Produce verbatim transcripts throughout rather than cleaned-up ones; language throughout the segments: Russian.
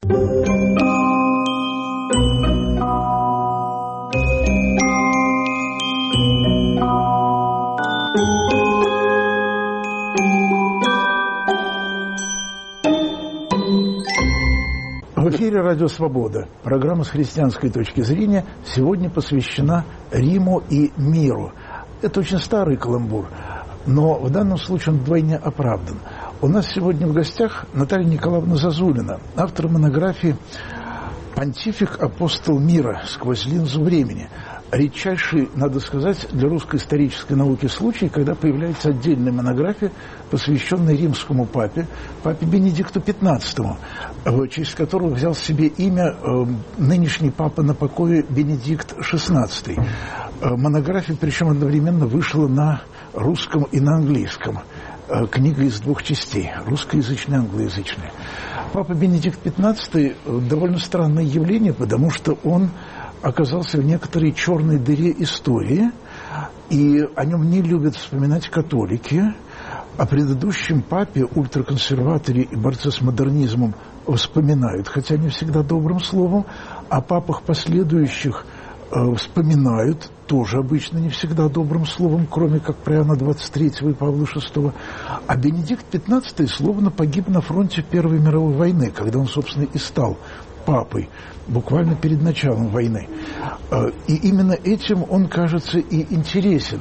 В эфире «Радио Свобода». Программа с христианской точки зрения сегодня посвящена Риму и миру. Это очень старый каламбур, но в данном случае он вдвойне оправдан. У нас сегодня в гостях Наталья Николаевна Зазулина, автор монографии «Понтифик, апостол мира. Сквозь линзу времени». Редчайший, надо сказать, для русской исторической науки случай, когда появляется отдельная монография, посвященная римскому папе, папе Бенедикту пятнадцатому, в честь которого взял себе имя э, нынешний папа на покое Бенедикт шестнадцатый. Э, монография, причем одновременно вышла на русском и на английском. Э, книга из двух частей, русскоязычная и англоязычная. Папа Бенедикт пятнадцатый довольно странное явление, потому что он оказался в некоторой черной дыре истории, и о нем не любят вспоминать католики. О предыдущем папе ультраконсерваторе и борце с модернизмом вспоминают, хотя не всегда добрым словом. О папах последующих э, вспоминают, тоже обычно не всегда добрым словом, кроме как про Иоанна двадцать третьего и Павла шестого. А Бенедикт пятнадцатый словно погиб на фронте Первой мировой войны, когда он, собственно, и стал папой, буквально перед началом войны. И именно этим он, кажется, и интересен.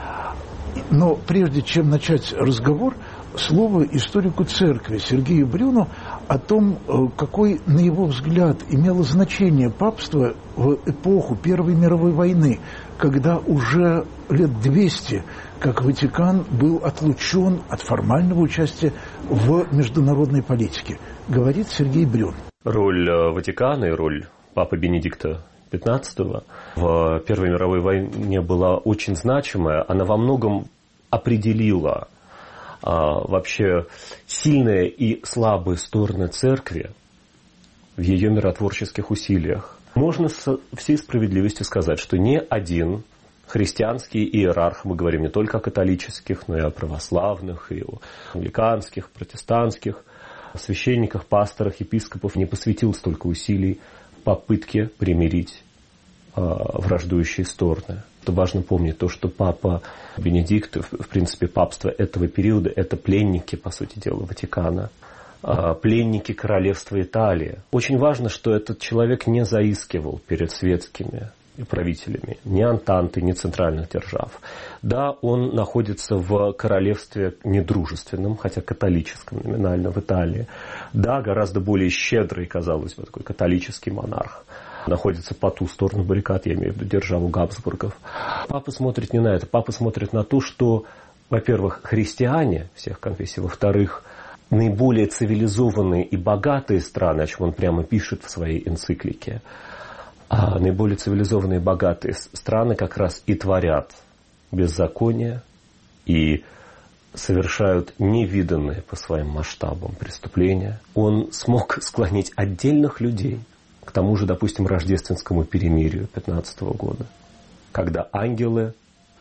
Но прежде чем начать разговор, слово историку церкви Сергею Брюну о том, какой, на его взгляд, имело значение папство в эпоху Первой мировой войны, когда уже лет двести, как Ватикан был отлучен от формального участия в международной политике. Говорит Сергей Брюн. Роль Ватикана и роль папы Бенедикта пятнадцатого в Первой мировой войне была очень значимая. Она во многом определила а, вообще сильные и слабые стороны церкви в ее миротворческих усилиях. Можно со всей справедливостью сказать, что ни один христианский иерарх, мы говорим не только о католических, но и о православных, и о англиканских, протестантских священниках, пасторах, епископов, не посвятил столько усилий попытке примирить э, враждующие стороны. Это важно помнить, то, что папа Бенедикт, в принципе, папство этого периода, это пленники, по сути дела, Ватикана, э, пленники королевства Италии. Очень важно, что этот человек не заискивал перед светскими правителями, ни Антанты, ни центральных держав. Да, он находится в королевстве недружественном, хотя католическом номинально в Италии. Да, гораздо более щедрый, казалось бы, такой католический монарх. Находится по ту сторону баррикад, я имею в виду державу Габсбургов. Папа смотрит не на это. Папа смотрит на то, что, во-первых, христиане всех конфессий, во-вторых, наиболее цивилизованные и богатые страны, о чем он прямо пишет в своей энциклике, а наиболее цивилизованные и богатые страны как раз и творят беззаконие и совершают невиданные по своим масштабам преступления. Он смог склонить отдельных людей к тому же, допустим, рождественскому перемирию пятнадцатого года, когда ангелы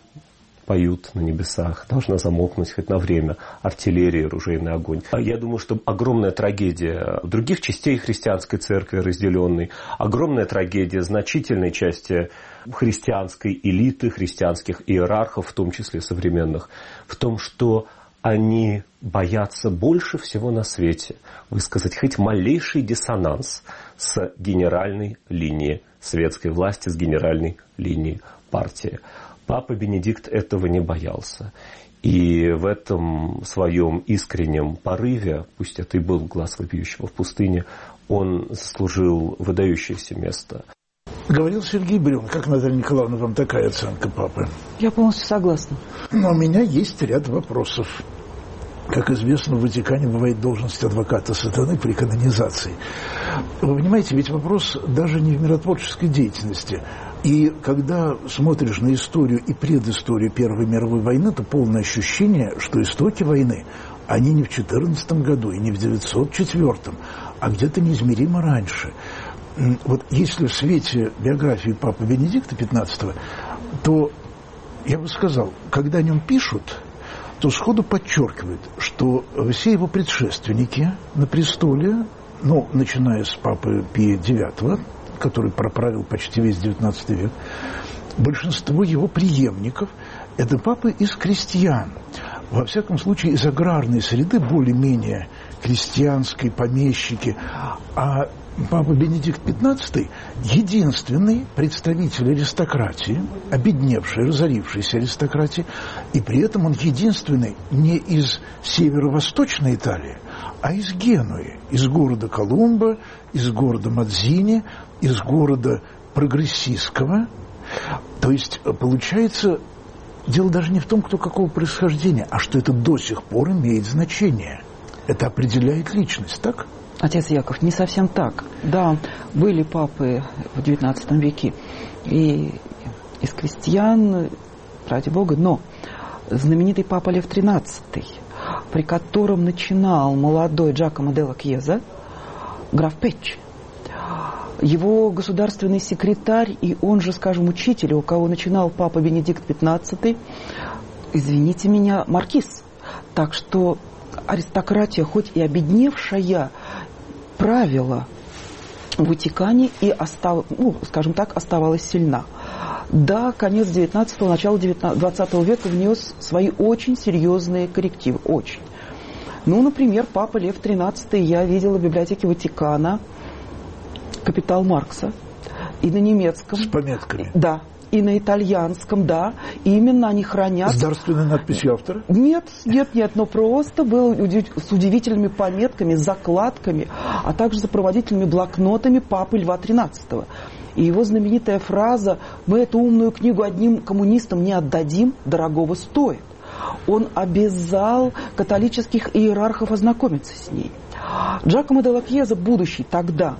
поют на небесах, должна замолкнуть хоть на время артиллерия, оружейный огонь. Я думаю, что огромная трагедия других частей христианской церкви разделенной, огромная трагедия значительной части христианской элиты, христианских иерархов, в том числе современных, в том, что они боятся больше всего на свете высказать хоть малейший диссонанс с генеральной линией светской власти, с генеральной линией партии. Папа Бенедикт этого не боялся. И в этом своем искреннем порыве, пусть это и был глаз вопиющего в пустыне, он заслужил выдающееся место. Говорил Сергей Брюн. Как, Наталья Николаевна, вам такая оценка папы? Я полностью согласна. Но у меня есть ряд вопросов. Как известно, в Ватикане бывает должность адвоката сатаны при канонизации. Вы понимаете, ведь вопрос даже не в миротворческой деятельности. И когда смотришь на историю и предысторию Первой мировой войны, то полное ощущение, что истоки войны, они не в четырнадцатом году и не в девятьсот четвёртом, а где-то неизмеримо раньше. Вот если в свете биографии папы Бенедикта пятнадцатого, то я бы сказал, когда о нем пишут, то сходу подчеркивают, что все его предшественники на престоле ну, начиная с папы Пия девятого, который проправил почти весь девятнадцатый век, большинство его преемников – это папы из крестьян. Во всяком случае, из аграрной среды, более-менее крестьянской, помещики. А папа Бенедикт пятнадцатый – единственный представитель аристократии, обедневшей, разорившейся аристократии, и при этом он единственный не из северо-восточной Италии, а из Генуи, из города Колумба, из города Мадзини, из города Прогрессиского. То есть, получается, дело даже не в том, кто какого происхождения, а что это до сих пор имеет значение. Это определяет личность, так? Отец Яков, не совсем так. Да, были папы в девятнадцатом веке и из крестьян, ради Бога, но знаменитый папа Лев тринадцатый, при котором начинал молодой Джакомо делла Кьеза, граф Печчи, его государственный секретарь и он же, скажем, учитель, у кого начинал папа Бенедикт пятнадцатый, извините меня, маркиз. Так что аристократия, хоть и обедневшая, правила в Ватикане и, остав... ну, скажем так, оставалась сильна. Да, конец девятнадцатого, начало двадцатого века внес свои очень серьезные коррективы. Очень. Ну, например, папа Лев тринадцатый, я видела в библиотеке Ватикана «Капитал Маркса», и на немецком. С пометками. Да. И на итальянском, да. И именно они хранят. С дарственной надписью автора? Нет, нет, нет. Но просто было с удивительными пометками, закладками, а также сопроводительными блокнотами папы Льва тринадцатого. И его знаменитая фраза «Мы эту умную книгу одним коммунистам не отдадим, дорогого стоит». Он обязал католических иерархов ознакомиться с ней. Джакомо делла Кьеза, будущий тогда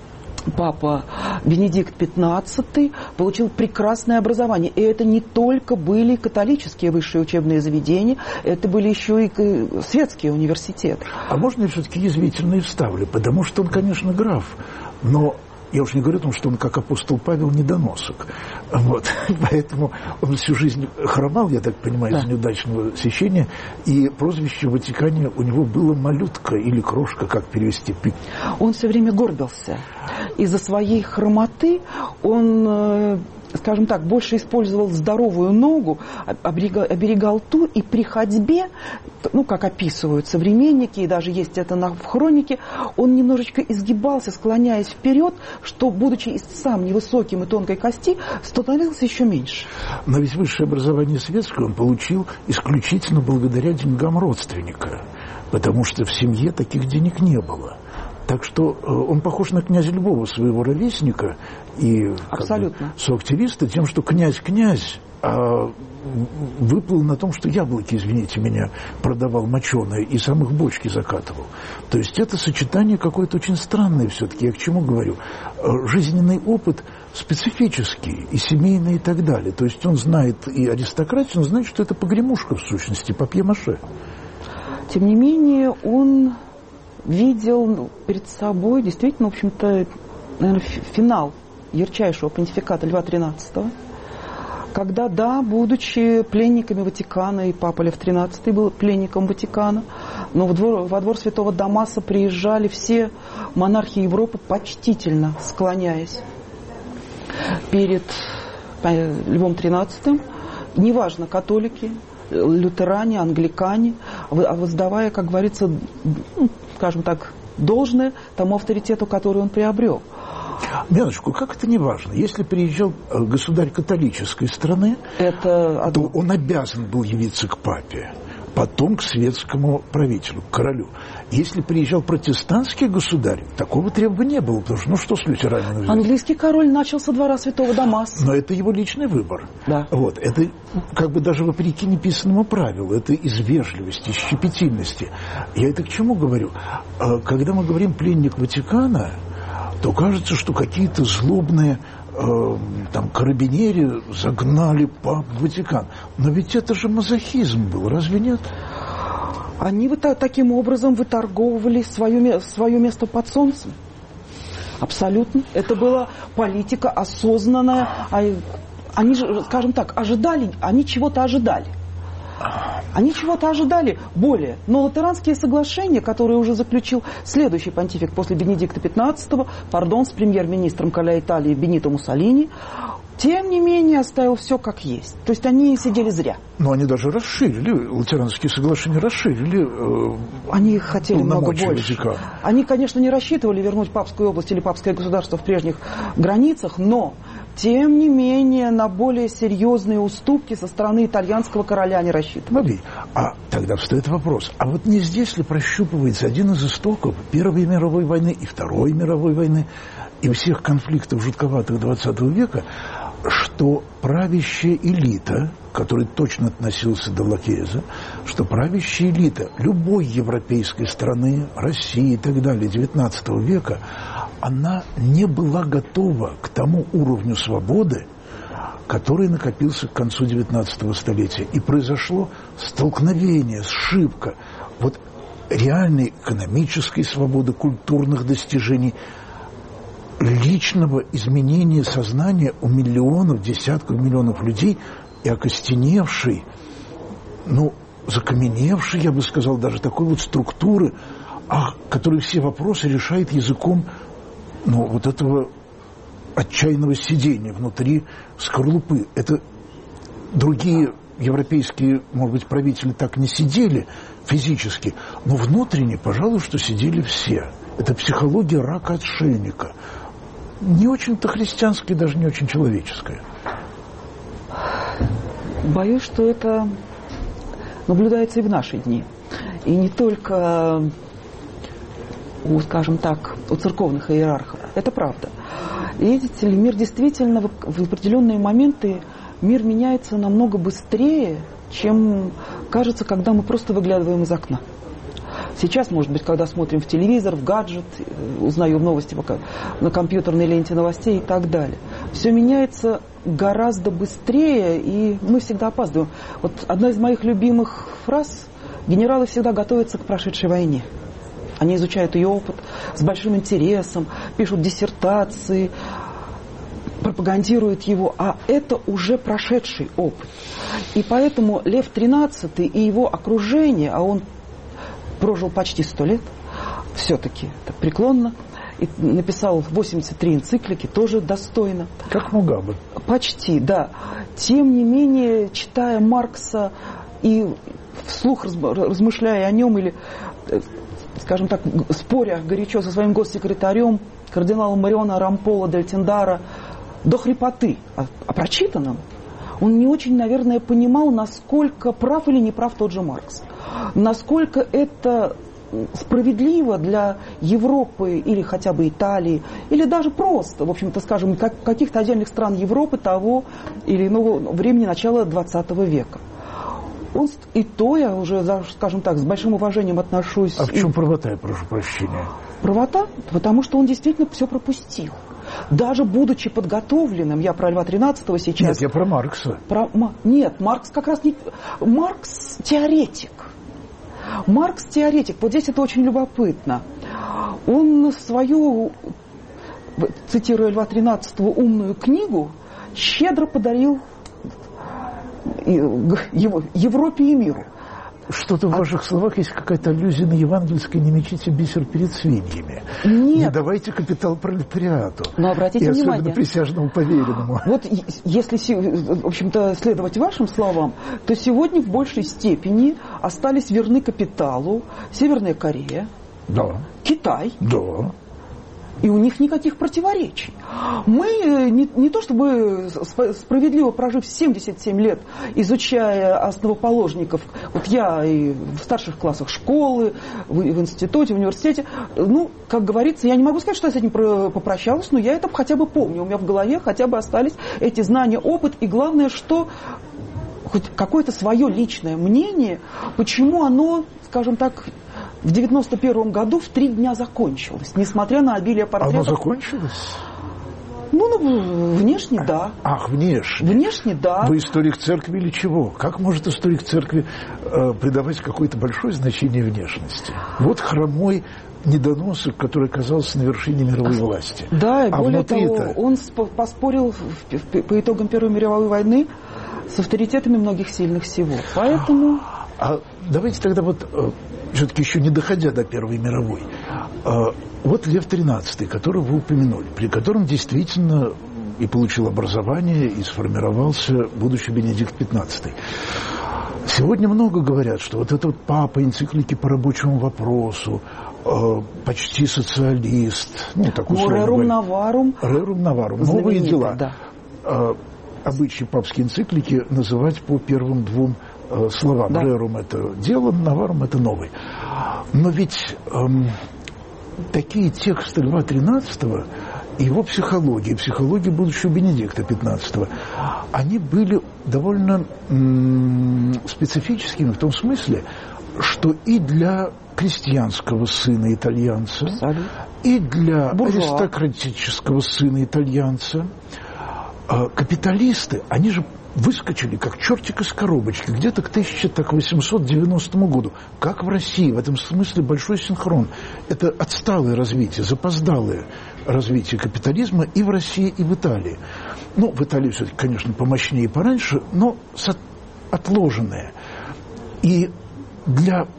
папа Бенедикт пятнадцатый, получил прекрасное образование. И это не только были католические высшие учебные заведения, это были еще и светские университеты. А можно я все-таки язвительно и вставлю? Потому что он, конечно, граф, но я уж не говорю о том, что он, как апостол Павел, недоносок. Вот. Поэтому он всю жизнь хромал, я так понимаю, да, из-за неудачного сечения. И прозвище в Ватикане у него было «малютка» или «крошка», как перевести. Он все время горбился. Из-за своей хромоты он, скажем так, больше использовал здоровую ногу, оберегал, оберегал ту, и при ходьбе, ну, как описывают современники, и даже есть это на, в хронике, он немножечко изгибался, склоняясь вперед, что, будучи сам невысоким и тонкой кости, становился еще меньше. Но ведь высшее образование светское он получил исключительно благодаря деньгам родственника, потому что в семье таких денег не было. Так что он похож на князя любого своего ровесника и абсолютно соактивиста тем, что князь-князь а выплыл на том, что яблоки, извините меня, продавал моченые и сам их бочки закатывал. То есть это сочетание какое-то очень странное все-таки. Я к чему говорю? Жизненный опыт специфический, и семейный, и так далее. То есть он знает и аристократию, он знает, что это погремушка в сущности, папье-маше. Тем не менее, он видел перед собой действительно, в общем-то, наверное, финал ярчайшего понтификата Льва тринадцатого, когда, да, будучи пленниками Ватикана, и папа Лев тринадцатый был пленником Ватикана, но во двор, во двор святого Дамаса приезжали все монархи Европы, почтительно склоняясь перед Львом тринадцатым, неважно, католики, лютеране, англикане, воздавая, как говорится, ну, скажем так, должное тому авторитету, который он приобрел. Минуточку, как это не важно? Если приезжал государь католической страны, это... то он обязан был явиться к папе, потом к светскому правителю, к королю. Если приезжал протестантский государь, такого требования не было, потому что, ну что с лютеранами? Английский король начал со двора святого Дамаса. Но это его личный выбор. Да. Вот, это как бы даже вопреки неписанному правилу, это из вежливости, из щепетильности. Я это к чему говорю? Когда мы говорим «пленник Ватикана», то кажется, что какие-то злобные э, там карабинери загнали пап в Ватикан. Но ведь это же мазохизм был, разве нет? Они вот таким образом выторговывали свое, свое место под солнцем. Абсолютно. Это была политика осознанная. Они же, скажем так, ожидали, они чего-то ожидали. Они чего-то ожидали более. Но Латеранские соглашения, которые уже заключил следующий понтифик после Бенедикта пятнадцатого, пардон, с премьер-министром короля Италии Бенито Муссолини, тем не менее оставил все как есть. То есть они сидели зря. Но они даже расширили, Латеранские соглашения расширили. Э, они хотели много больше. Ватикана. Они, конечно, не рассчитывали вернуть папскую область или папское государство в прежних границах, но, тем не менее, на более серьезные уступки со стороны итальянского короля не рассчитывали. Мари, а тогда встает вопрос, а вот не здесь ли прощупывается один из истоков Первой мировой войны и Второй мировой войны и всех конфликтов жутковатых двадцатого века, что правящая элита, который точно относился до Лакеза, что правящая элита любой европейской страны, России и так далее, девятнадцатого века, она не была готова к тому уровню свободы, который накопился к концу девятнадцатого столетия. И произошло столкновение, сшибка вот реальной экономической свободы, культурных достижений, личного изменения сознания у миллионов, десятков миллионов людей и окостеневшей, ну, закаменевшей, я бы сказал, даже такой вот структуры, а, который все вопросы решает языком, ну, вот этого отчаянного сидения внутри скорлупы. Это другие европейские, может быть, правители так не сидели физически, но внутренне, пожалуй, что сидели все. Это психология рака-отшельника. Не очень-то христианская, даже не очень человеческая. Боюсь, что это наблюдается и в наши дни. И не только у, скажем так, у церковных иерархов. Это правда. И видите ли, мир действительно в, в определенные моменты мир меняется намного быстрее, чем кажется, когда мы просто выглядываем из окна. Сейчас, может быть, когда смотрим в телевизор, в гаджет, узнаем новости пока на компьютерной ленте новостей и так далее. Все меняется гораздо быстрее, и мы всегда опаздываем. Вот одна из моих любимых фраз: генералы всегда готовятся к прошедшей войне. Они изучают ее опыт с большим интересом, пишут диссертации, пропагандируют его, а это уже прошедший опыт. И поэтому Лев тринадцатый и его окружение, а он прожил почти сто лет, все-таки так преклонно, и написал восемьдесят три энциклики, тоже достойно. Как Мугабе. Почти, да. Тем не менее, читая Маркса и вслух размышляя о нем, или, скажем так, споря горячо со своим госсекретарем, кардиналом Мариона Рамполо дель Тендара, до хрипоты о, о прочитанном, он не очень, наверное, понимал, насколько прав или не прав тот же Маркс. Насколько это справедливо для Европы или хотя бы Италии, или даже просто, в общем-то, скажем, как, каких-то отдельных стран Европы того или иного времени начала двадцатого века. Он, и то я уже, скажем так, с большим уважением отношусь. А в чем правота, я прошу прощения? Правота? Потому что он действительно все пропустил. Даже будучи подготовленным, я про Льва тринадцатого сейчас... Нет, я про Маркса. Про, нет, Маркс как раз не... Маркс теоретик. Маркс теоретик. Вот здесь это очень любопытно. Он свою, цитируя Льва тринадцатого, умную книгу щедро подарил Европе и миру. Что-то в а... ваших словах есть какая-то аллюзия на евангельское «не мечите бисер перед свиньями». Нет. Не давайте капитал пролетариату. Но обратите и внимание. особенно присяжному поверенному. Вот если, в общем-то, следовать вашим словам, то сегодня в большей степени остались верны капиталу Северная Корея, да. Китай. Да. И у них никаких противоречий. Мы не, не то чтобы справедливо прожив семьдесят семь лет, изучая основоположников, вот я и в старших классах школы, в, в институте, в университете, ну, как говорится, я не могу сказать, что я с этим попрощалась, но я это хотя бы помню. У меня в голове хотя бы остались эти знания, опыт, и главное, что хоть какое-то свое личное мнение, почему оно, скажем так, в девяносто первом году в три дня закончилось, несмотря на обилие портретов. Оно закончилось? Ну, ну, внешне да. Ах, внешне. Внешне да. Вы историк церкви или чего? Как может историк церкви э, придавать какое-то большое значение внешности? Вот хромой недоносок, который оказался на вершине мировой власти. Да, и а более того, это... он поспорил в, в, по итогам Первой мировой войны с авторитетами многих сильных всего. Поэтому... А давайте тогда вот, все-таки еще не доходя до Первой мировой, вот Лев тринадцатый, которого вы упомянули, при котором действительно и получил образование, и сформировался будущий Бенедикт пятнадцатый. Сегодня много говорят, что вот этот вот папа энциклики по рабочему вопросу, э, почти социалист, ну, так условно говоря. Рерум Наварум. Рерум Наварум. Новые дела. Да. Э, обычаи папские энциклики называть по первым двум э, словам. Да. Рерум – это дело, Наварум – это новый. Но ведь э, такие тексты Льва тринадцатого, его психологии, психологии будущего Бенедикта пятнадцатого, они были довольно м- специфическими в том смысле, что и для крестьянского сына итальянца, Абсолютно. И для буржуа. Аристократического сына итальянца э, капиталисты, они же выскочили как чертик из коробочки где-то к тысяча восемьсот девяностому году. Как в России. В этом смысле большой синхрон. Это отсталое развитие, запоздалое развитие капитализма и в России, и в Италии. Ну, в Италии все-таки, конечно, помощнее и пораньше, но отложенное. И для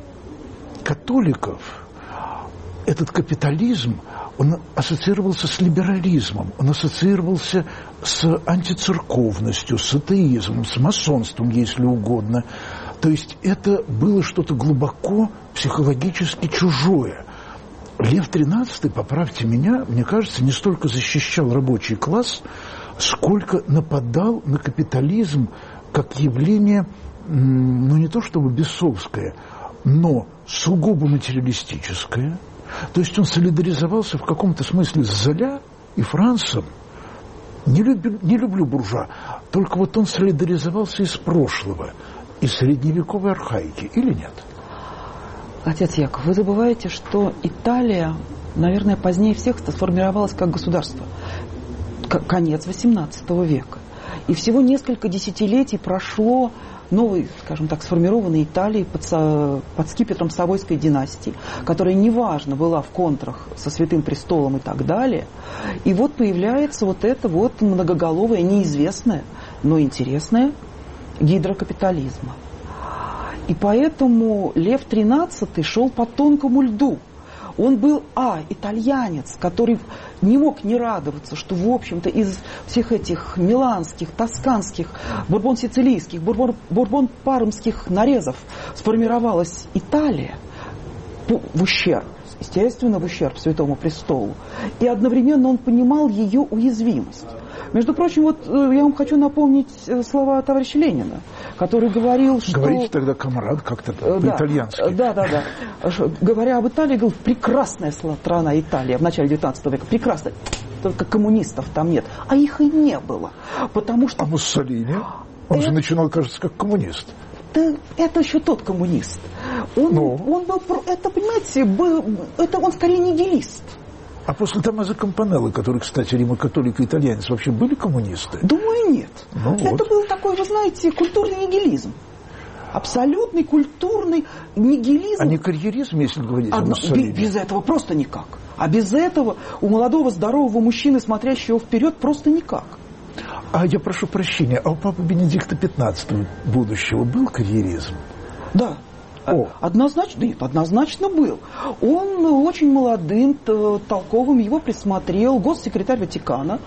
католиков этот капитализм, он ассоциировался с либерализмом, он ассоциировался с антицерковностью, с атеизмом, с масонством, если угодно. То есть это было что-то глубоко психологически чужое. Лев тринадцатый, поправьте меня, мне кажется, не столько защищал рабочий класс, сколько нападал на капитализм как явление, ну не то чтобы бесовское, но сугубо материалистическое. То есть он солидаризовался в каком-то смысле с Золя и Францем. Не люблю, не люблю буржуа, только вот он солидаризовался из прошлого, из средневековой архаики, или нет? Отец Яков, вы забываете, что Италия, наверное, позднее всех сформировалась как государство. К- конец восемнадцатого века. И всего несколько десятилетий прошло новой, скажем так, сформированной Италии под, под скипетром Савойской династии, которая, неважно, была в контрах со Святым Престолом и так далее. И вот появляется вот это вот многоголовое, неизвестное, но интересное гидра капитализма. И поэтому Лев тринадцатый шел по тонкому льду. Он был, а, итальянец, который не мог не радоваться, что, в общем-то, из всех этих миланских, тосканских, бурбон-сицилийских, бурбон, бурбон-пармских нарезов сформировалась Италия в ущерб, естественно, в ущерб Святому Престолу. И одновременно он понимал ее уязвимость. Между прочим, вот я вам хочу напомнить слова товарища Ленина, который говорил, что... Говорите тогда, камрад, как-то да, по-итальянски. Да, да, да. Говоря об Италии, говорил, прекрасная страна Италия в начале девятнадцатого века, прекрасная. Только коммунистов там нет. А их и не было. Потому что... А Муссолини? Он это... же начинал, кажется, как коммунист. Да, это еще тот коммунист. Он, ну. он был... Это, понимаете, был, это он скорее нигилист. А после Томмазо Кампанеллы, который, кстати, римо-католик и итальянец, вообще были коммунисты? Думаю, нет. Ну, это вот. был такой, вы знаете, культурный нигилизм. Абсолютный культурный нигилизм. А не карьеризм, если говорить Одно, о Муссолини? Без этого просто никак. А без этого у молодого, здорового мужчины, смотрящего вперед, просто никак. А я прошу прощения, а у папы Бенедикта пятнадцатого будущего был карьеризм? Да. О. Однозначно, нет, однозначно был. Он очень молодым, толковым, его присмотрел госсекретарь Ватикана,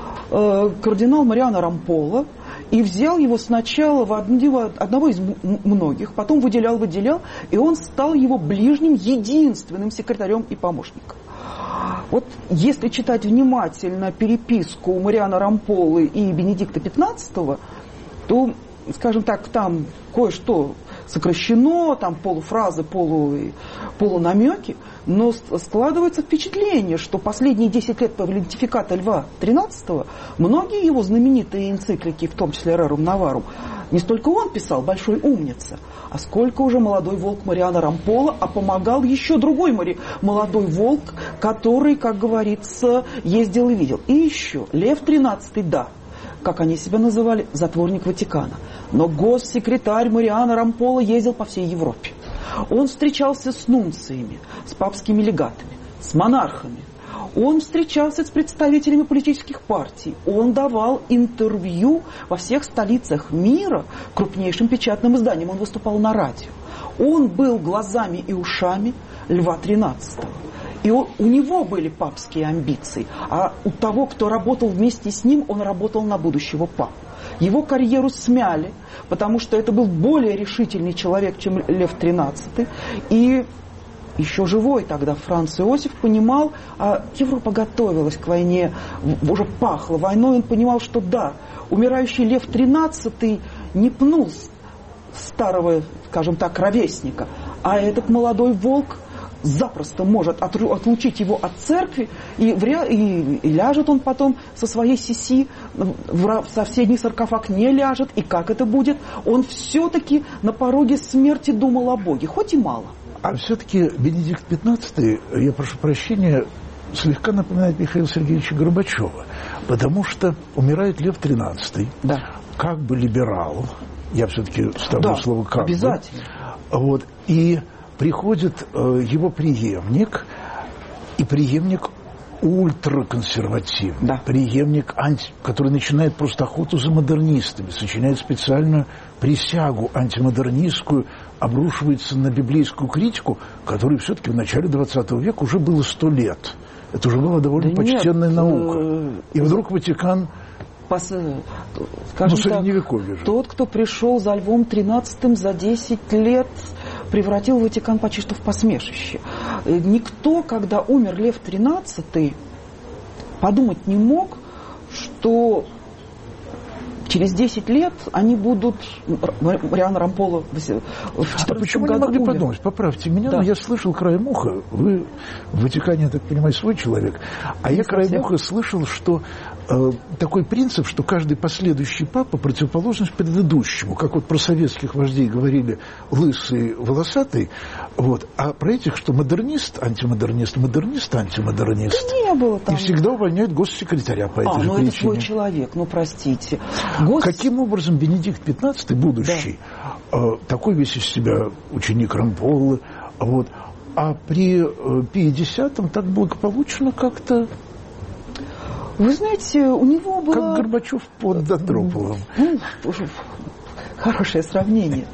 кардинал Мариано Рамполо, и взял его сначала в одного, одного из многих, потом выделял, выделял, и он стал его ближним, единственным секретарем и помощником. Вот если читать внимательно переписку Мариано Рамполы и Бенедикта пятнадцатого, то, скажем так, там кое-что сокращено, там полуфразы, полу, полунамеки, но складывается впечатление, что последние десять лет понтификата Льва тринадцатого многие его знаменитые энциклики, в том числе Рерум Наварум, не столько он писал, большой умница, а сколько уже молодой волк Мариано Рамполо, а помогал еще другой мари, молодой волк, который, как говорится, ездил и видел. И еще Лев тринадцатый, да, как они себя называли, затворник Ватикана. Но госсекретарь Мариано Рамполо ездил по всей Европе. Он встречался с нунциями, с папскими легатами, с монархами. Он встречался с представителями политических партий. Он давал интервью во всех столицах мира крупнейшим печатным изданиям. Он выступал на радио. Он был глазами и ушами Льва тринадцатого. И он, у него были папские амбиции. А у того, кто работал вместе с ним, он работал на будущего папу. Его карьеру смяли, потому что это был более решительный человек, чем Лев тринадцатый. И еще живой тогда Франц Иосиф понимал, а Европа готовилась к войне, уже пахла войной, он понимал, что да, умирающий Лев тринадцатый не пнул старого, скажем так, ровесника, а этот молодой волк запросто может отлучить его от церкви, и, вряд, и, и ляжет он потом со своей сиси, в соседний саркофаг не ляжет, и как это будет? Он все-таки на пороге смерти думал о Боге, хоть и мало. А все-таки Бенедикт пятнадцатый, я прошу прощения, слегка напоминает Михаила Сергеевича Горбачева, потому что умирает Лев тринадцатый, да. Как бы либерал, я все-таки ставлю да, слово «как бы». Обязательно. Вот, и приходит э, его преемник, и преемник ультраконсервативный, да. преемник, анти, который начинает просто охоту за модернистами, сочиняет специальную присягу антимодернистскую, обрушивается на библейскую критику, которой все-таки в начале двадцатого века уже было сто лет. Это уже была довольно да почтенная нет, наука. И вдруг Ватикан... Пос... Скажем ну, так, тот, кто пришел за Львом тринадцатым за десять лет, превратил Ватикан почти что в посмешище. Никто, когда умер Лев тринадцатый, подумать не мог, что через десять лет они будут... Мариана Рампола в четырнадцатом а почему году не могли умер. подумать? Поправьте меня, да. но я слышал краем уха. Вы в Ватикане, я так понимаю, свой человек. А не я совсем. краем уха слышал, что э, такой принцип, что каждый последующий папа противоположность предыдущему. Как вот про советских вождей говорили лысый, волосатый. Вот. А про этих, что модернист, антимодернист, модернист, антимодернист. Да не было там. И всегда увольняют госсекретаря по этой а, же ну причине. это свой человек, ну простите. Гос... Каким образом Бенедикт пятнадцатый, будущий, да. э, такой весь из себя ученик Рамполы, вот, а при э, Пии Десятом так благополучно как-то... Вы знаете, у него было... Как Горбачев под Андроповым. Ну, хорошее сравнение.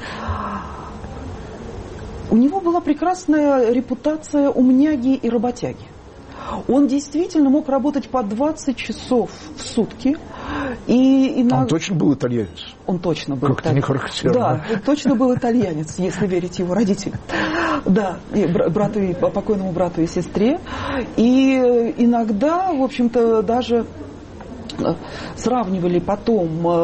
У него была прекрасная репутация умняги и работяги. Он действительно мог работать по двадцать часов в сутки. И иногда... Он точно был итальянец? Он точно был Как-то не характерно. Да, он точно был итальянец, если верить его родителям. Да, и брату, и покойному брату и сестре. И иногда, в общем-то, даже... сравнивали потом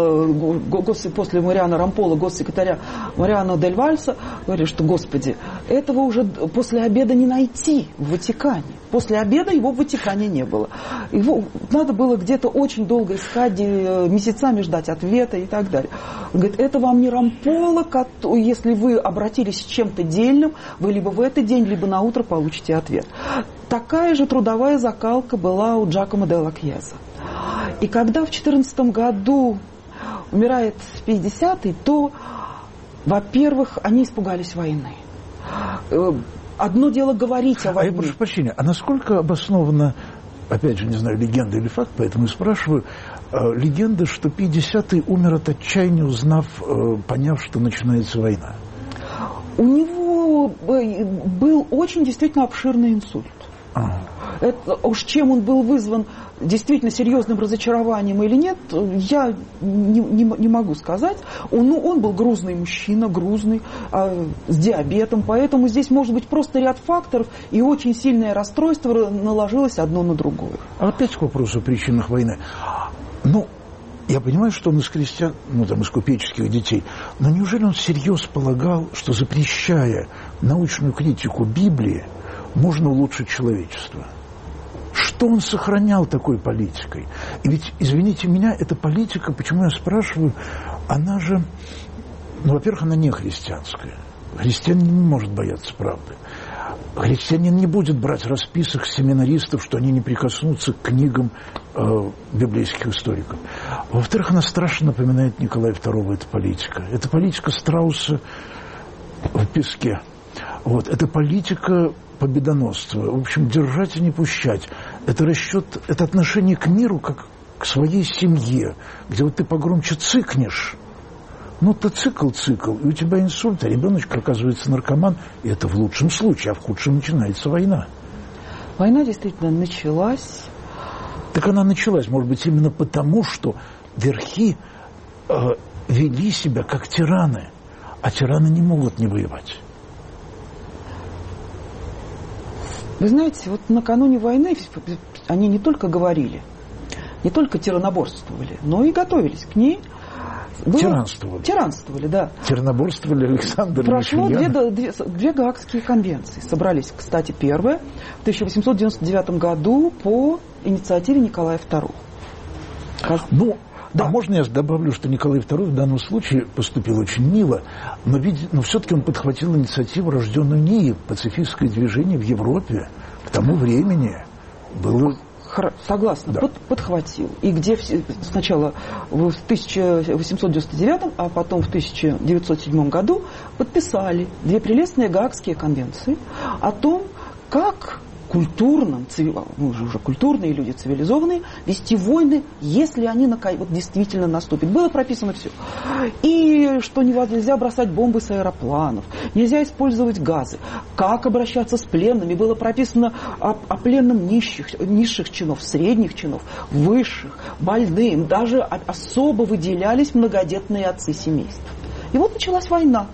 после Мариана Рампола, госсекретаря Мариано дель Вальса, говорили, что, господи, этого уже после обеда не найти в Ватикане. После обеда его в Ватикане не было. Его надо было где-то очень долго искать, месяцами ждать ответа и так далее. Он говорит, это вам не Рампола, если вы обратились с чем-то дельным, вы либо в этот день, либо на утро получите ответ. Такая же трудовая закалка была у Джакомо делла Кьеза. И когда в четырнадцатом году умирает Пий Десятый, то, во-первых, они испугались войны. Одно дело говорить о войне. А я прошу прощения, а насколько обоснована, опять же, не знаю, легенда или факт, поэтому и спрашиваю, легенда, что Пий Десятый умер от отчаяния, узнав, поняв, что начинается война? У него был очень действительно обширный инсульт. А. Это, уж чем он был вызван, действительно серьезным разочарованием или нет, я не, не, не могу сказать. Он, ну, он был грузный мужчина, грузный, э, с диабетом, поэтому здесь может быть просто ряд факторов, и очень сильное расстройство наложилось одно на другое. А опять к вопросу о причинах войны. Ну, я понимаю, что он из крестьян, ну, там, из купеческих детей, но неужели он всерьез полагал, что, запрещая научную критику Библии, можно улучшить человечество? Что он сохранял такой политикой? И ведь, извините меня, эта политика, почему я спрашиваю, она же, ну, во-первых, она не христианская. Христианин не может бояться правды. Христианин не будет брать расписок семинаристов, что они не прикоснутся к книгам э, библейских историков. Во-вторых, она страшно напоминает Николая второго, эта политика. Это политика Страуса в песке. Вот. Это политика победоносства. В общем, держать и не пущать. Это расчет, это отношение к миру как к своей семье, где вот ты погромче цыкнешь. Ну, ты цикл, цикл, и у тебя инсульт, а ребеночек оказывается наркоман, и это в лучшем случае, а в худшем начинается война. Война действительно началась. Так она началась, может быть, именно потому, что верхи э, вели себя как тираны, а тираны не могут не воевать. Вы знаете, вот накануне войны они не только говорили, не только тираноборствовали, но и готовились к ней. Было... Тиранствовали. Тиранствовали, да. Тираноборствовали Александр Прошло две, Мишельян. две, две Гаагские конвенции. Собрались, кстати, первая в тысяча восемьсот девяносто девятом году по инициативе Николая второго. Ну, да. А можно я добавлю, что Николай второй в данном случае поступил очень мило, но, ведь, но все-таки он подхватил инициативу, рожденную НИИ, пацифистское движение в Европе. К тому времени было... Согласна, да. под, подхватил. И где все, сначала в тысяча восемьсот девяносто девятом, а потом в тысяча девятьсот седьмом году подписали две прелестные Гаагские конвенции о том, как культурным, мы же уже культурные люди, цивилизованные, вести войны, если они на, вот, действительно наступят. Было прописано все. И что нельзя бросать бомбы с аэропланов, нельзя использовать газы, как обращаться с пленными. Было прописано о, о пленном низших, низших чинов, средних чинов, высших, больным. Даже особо выделялись многодетные отцы семейств. И вот началась война.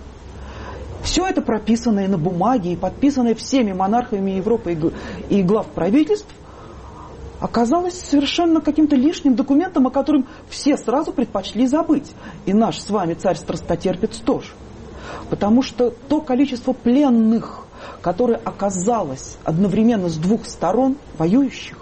Все это прописанное на бумаге и подписанное всеми монархами Европы и глав правительств оказалось совершенно каким-то лишним документом, о котором все сразу предпочли забыть. И наш с вами царь-страстотерпец тоже. Потому что то количество пленных, которое оказалось одновременно с двух сторон воюющих,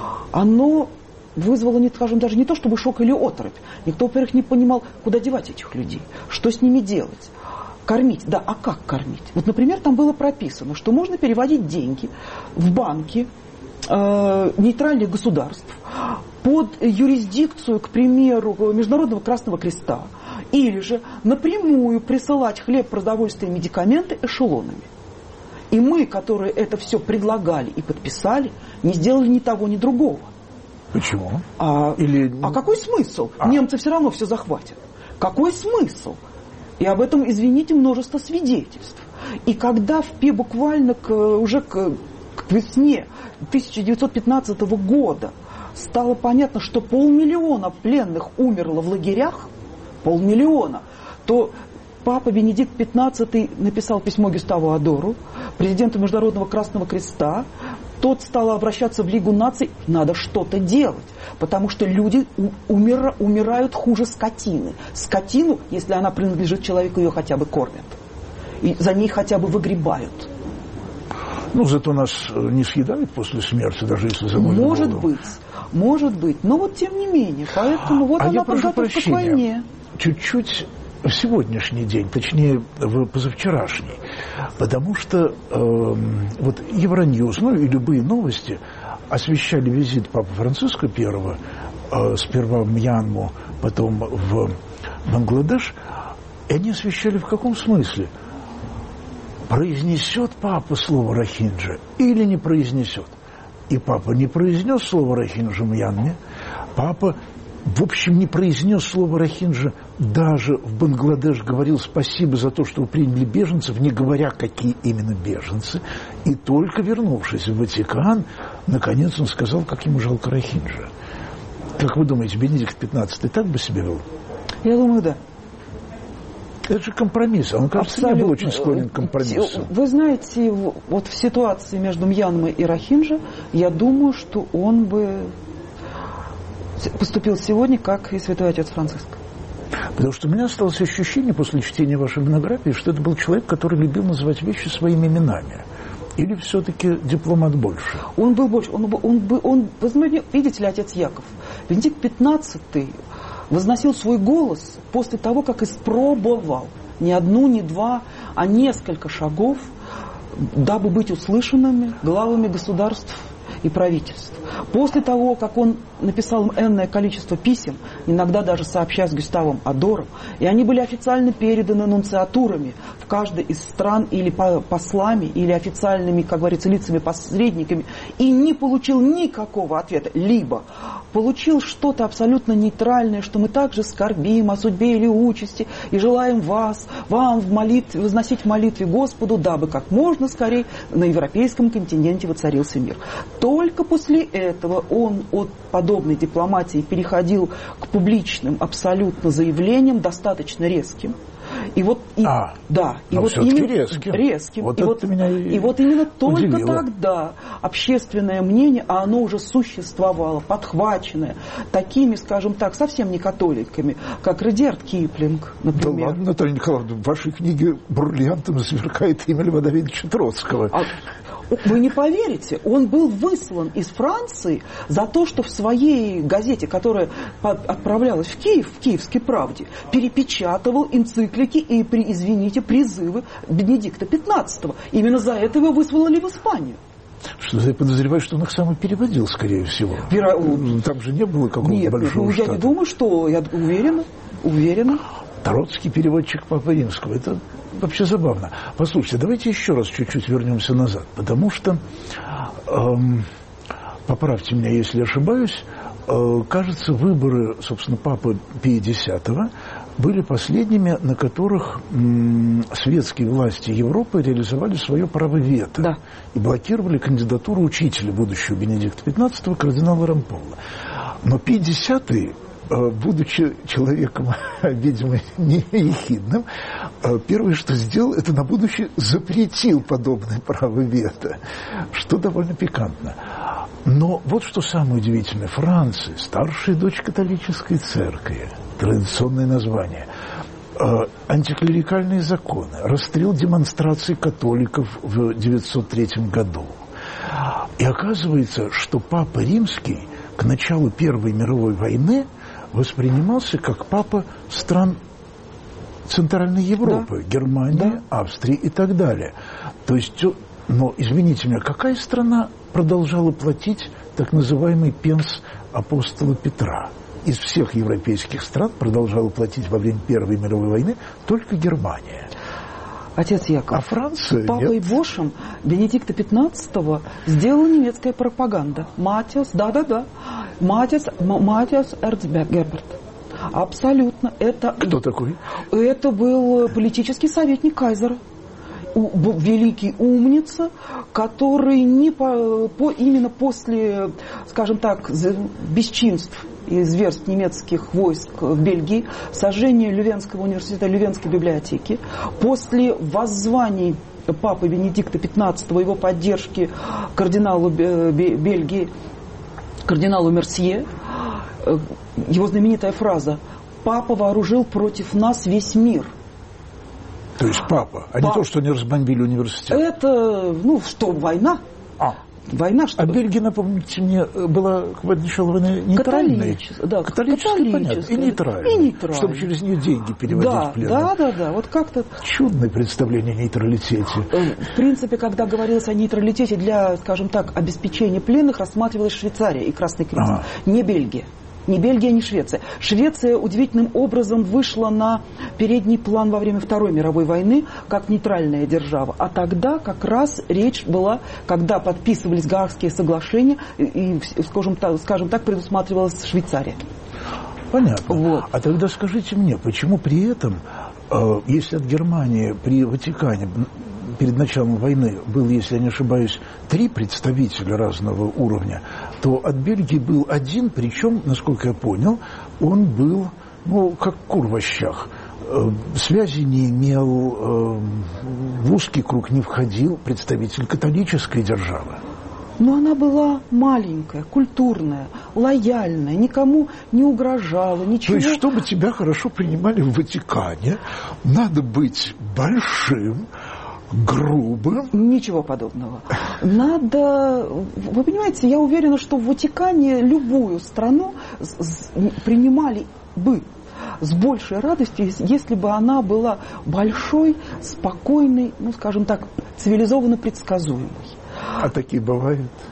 оно вызвало, не, скажем, даже не то чтобы шок или оторопь. Никто, во-первых, не понимал, куда девать этих людей, что с ними делать. Кормить, да, а как кормить? Вот, например, там было прописано, что можно переводить деньги в банки э, нейтральных государств под юрисдикцию, к примеру, Международного Красного Креста, или же напрямую присылать хлеб, продовольствие и медикаменты эшелонами. И мы, которые это все предлагали и подписали, не сделали ни того, ни другого. Почему? А, или... а какой смысл? А. Немцы все равно все захватят. Какой смысл? И об этом, извините, множество свидетельств. И когда в Пи буквально к, уже к, к весне тысяча девятьсот пятнадцатого года стало понятно, что полмиллиона пленных умерло в лагерях, полмиллиона, то папа Бенедикт пятнадцатый написал письмо Гюставу Адору, президенту Международного Красного Креста. Тот стал обращаться в Лигу наций, надо что-то делать, потому что люди умира, умирают хуже скотины. Скотину, если она принадлежит человеку, ее хотя бы кормят. И за ней хотя бы выгребают. Ну, зато нас не съедают после смерти, даже если заморят Может голодом. быть, может быть, но вот тем не менее. Поэтому вот а она подготовка к войне. Чуть-чуть в сегодняшний день, точнее, в позавчерашний. Потому что э, вот Евроньюз, ну и любые новости освещали визит Папы Франциска первого, э, сперва в Мьянму, потом в Бангладеш. И они освещали в каком смысле? Произнесет Папа слово Рохинджа или не произнесет? И Папа не произнес слово Рохинджа в Мьянме. Папа, в общем, не произнес слово Рохинджа, даже в Бангладеш говорил спасибо за то, что вы приняли беженцев, не говоря, какие именно беженцы. И только вернувшись в Ватикан, наконец он сказал, как ему жалко Рохинджа. Как вы думаете, Бенедикт пятнадцатый так бы себя вел? Я думаю, да. Это же компромисс. Он, кажется, Абсолютно. не был очень склонен к компромиссу. Вы знаете, вот в ситуации между Мьянмой и Рохинджа, я думаю, что он бы поступил сегодня, как и святой отец Франциск. Потому что у меня осталось ощущение после чтения вашей монографии, что это был человек, который любил называть вещи своими именами. Или все-таки дипломат больше? Он был больше. Он, он, он, он, вы видите ли, отец Яков, Бенедикт пятнадцатый возносил свой голос после того, как испробовал не одну, не два, а несколько шагов, дабы быть услышанными главами государств и правительств. После того, как он написал им энное количество писем, иногда даже сообща с Гюставом Адором, и они были официально переданы нунциатурами в каждой из стран или послами, или официальными, как говорится, лицами-посредниками, и не получил никакого ответа, либо получил что-то абсолютно нейтральное, что мы также скорбим о судьбе или участи, и желаем вас, вам в молитве, возносить в молитве Господу, дабы как можно скорее на европейском континенте воцарился мир. Только после этого он от подобной дипломатии переходил к публичным абсолютно заявлениям, достаточно резким. И вот, и, а, да, и вот именно, резким. резким. Вот и, вот, меня и вот именно только удивило. тогда общественное мнение, а оно уже существовало, подхваченное такими, скажем так, совсем не католиками, как Рудьярд Киплинг, например. Да ладно, Наталья Николаевна, в вашей книге бриллиантом сверкает имя Льва Давидовича Троцкого. А, вы не поверите, он был выслан из Франции за то, что в своей газете, которая отправлялась в Киев, в «Киевской правде», перепечатывал энциклики и, при, извините, призывы Бенедикта пятнадцатого. Именно за это его выслали в Испанию. Что я подозреваю, что он их сам и переводил, скорее всего. Веро... Там же не было какого-то Нет, большого ну, штата. я не думаю, что... Я уверена, уверена. Троцкий переводчик Папы Римского. Это вообще забавно. Послушайте, давайте еще раз чуть-чуть вернемся назад. Потому что, эм, поправьте меня, если ошибаюсь, э, кажется, выборы, собственно, Папы Пия Десятого были последними, на которых м, светские власти Европы реализовали свое право вето. Да. И блокировали кандидатуру учителя будущего Бенедикта пятнадцатого, кардинала Рампола. Но Пий Десятый, будучи человеком, видимо, не ехидным, первое, что сделал, это на будущее запретил подобное право вето, что довольно пикантно. Но вот что самое удивительное. Франция, старшая дочь католической церкви, традиционное название, антиклерикальные законы, расстрел демонстраций католиков в девятьсот третьем году. И оказывается, что Папа Римский к началу Первой мировой войны воспринимался как папа стран Центральной Европы, да. Германии, да. Австрии и так далее. То есть, но, извините меня, какая страна продолжала платить так называемый пенс апостола Петра? Из всех европейских стран продолжала платить во время Первой мировой войны только Германия. Отец Яков, а Франция папой нет. Бошем Бенедикта пятнадцатого сделала немецкая пропаганда. Матиас, да-да-да, Матиас, Матиас Эрцбергерберт. Абсолютно. Это, Кто такой? Это был политический советник кайзера. Великий умница, который не по, по, именно после, скажем так, бесчинств и зверств немецких войск в Бельгии, сожжения Лювенского университета, Лювенской библиотеки, после воззваний папы Бенедикта пятнадцатого, его поддержки кардиналу Бельгии, кардиналу Мерсье, его знаменитая фраза «Папа вооружил против нас весь мир». То есть папа, а папа. Не то, что они разбомбили университет. Это, ну, что, война? А. Война, что? А Бельгия, напомните мне, была к началу войны нейтральной? Католическая, да. Католическая, понятно, и нейтральной. И нейтральной. Чтобы через нее деньги переводить да, в плен. Да, да, да, вот как-то... Чудное представление о нейтралитете. В принципе, когда говорилось о нейтралитете для, скажем так, обеспечения пленных, рассматривалась Швейцария и Красный Крест, ага. не Бельгия. Ни Бельгия, ни Швеция. Швеция удивительным образом вышла на передний план во время Второй мировой войны как нейтральная держава. А тогда как раз речь была, когда подписывались Гаагские соглашения, и, скажем так, скажем так, предусматривалась Швейцария. Понятно. Вот. А тогда скажите мне, почему при этом, э, если от Германии при Ватикане перед началом войны было, если я не ошибаюсь, три представителя разного уровня, то от Бельгии был один, причем, насколько я понял, он был, ну, как кур в овощах. Связи не имел, в узкий круг не входил представитель католической державы. Но она была маленькая, культурная, лояльная, никому не угрожала, ничего. То есть, чтобы тебя хорошо принимали в Ватикане, надо быть большим, грубым. Ничего подобного. Надо... Вы понимаете, я уверена, что в Ватикане любую страну принимали бы с большей радостью, если бы она была большой, спокойной, ну, скажем так, цивилизованно предсказуемой. А такие бывают?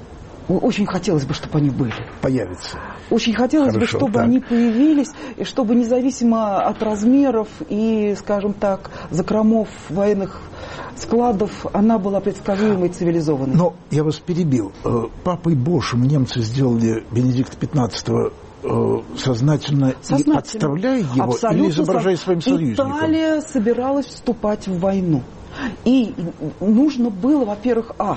Очень хотелось бы, чтобы они были. Появятся. Очень хотелось Хорошо, бы, чтобы так. они появились, и чтобы независимо от размеров и, скажем так, закромов военных складов, она была предсказуемой и цивилизованной. Но я вас перебил. Папой Бошем немцы сделали Бенедикта пятнадцатого сознательно, сознательно. И отставляя его, абсолютно, или изображая своим союзником? Италия собиралась вступать в войну. И нужно было, во-первых, а,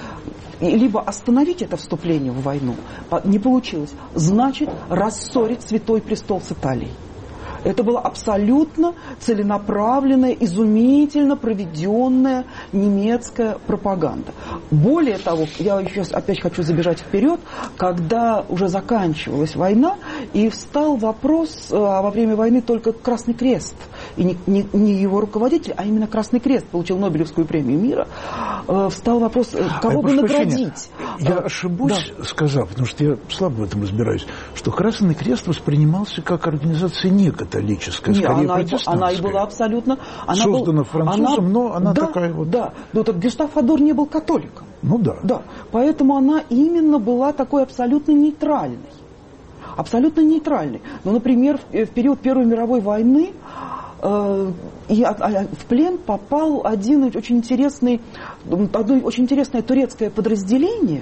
либо остановить это вступление в войну, не получилось, значит, рассорить Святой Престол с Италией. Это была абсолютно целенаправленная, изумительно проведенная немецкая пропаганда. Более того, я еще опять хочу забежать вперед, когда уже заканчивалась война, и встал вопрос, а во время войны только Красный Крест, и не, не, не его руководитель, а именно Красный Крест получил Нобелевскую премию мира, встал вопрос, кого а бы наградить. Я ошибусь, да. сказав, потому что я слабо в этом разбираюсь, что Красный Крест воспринимался как организация не католическая, Нет, скорее она, протестантская. Она и была абсолютно... Она создана был, французом, она, но она да, такая вот... Да, но этот Гюстав Адор не был католиком. Ну да. Да, поэтому она именно была такой абсолютно нейтральной. Абсолютно нейтральной. Ну, например, в, в период Первой мировой войны э, и, а, в плен попал один очень интересный, одно очень интересное турецкое подразделение.